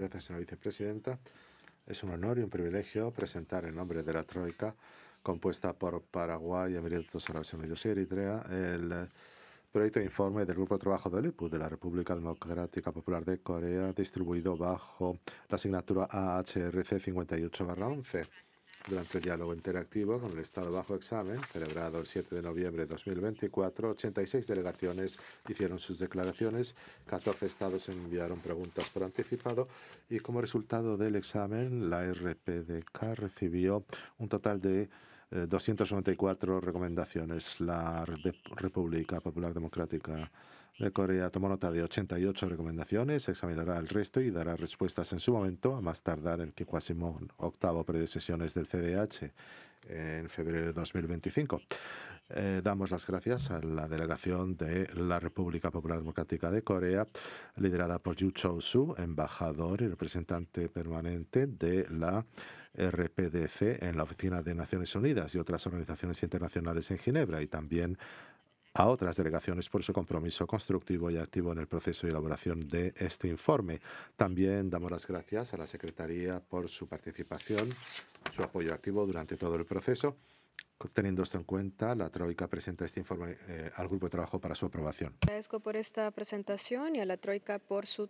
Gracias, señora vicepresidenta. Es un honor y un privilegio presentar en nombre de la Troika, compuesta por Paraguay, Emiratos Árabes Unidos y Eritrea, el proyecto de informe del Grupo de Trabajo del IPU de la República Democrática Popular de Corea, distribuido bajo la asignatura AHRC 58/11. Durante el diálogo interactivo con el Estado bajo examen, celebrado el 7 de noviembre de 2024, 86 delegaciones hicieron sus declaraciones, 14 estados enviaron preguntas por anticipado y como resultado del examen, la RPDK recibió un total de 294 recomendaciones. La República Popular Democrática de Corea tomó nota de 88 recomendaciones, examinará el resto y dará respuestas en su momento, a más tardar el 58º periodo de sesiones del CDH en febrero de 2025. Damos las gracias a la delegación de la República Popular Democrática de Corea, liderada por Yu Chou-su, embajador y representante permanente de la RPDC en la Oficina de Naciones Unidas y otras organizaciones internacionales en Ginebra, y también a otras delegaciones por su compromiso constructivo y activo en el proceso de elaboración de este informe. También damos las gracias a la Secretaría por su participación, su apoyo activo durante todo el proceso. Teniendo esto en cuenta, la Troika presenta este informe al Grupo de Trabajo para su aprobación. Agradezco por esta presentación y a la Troika por su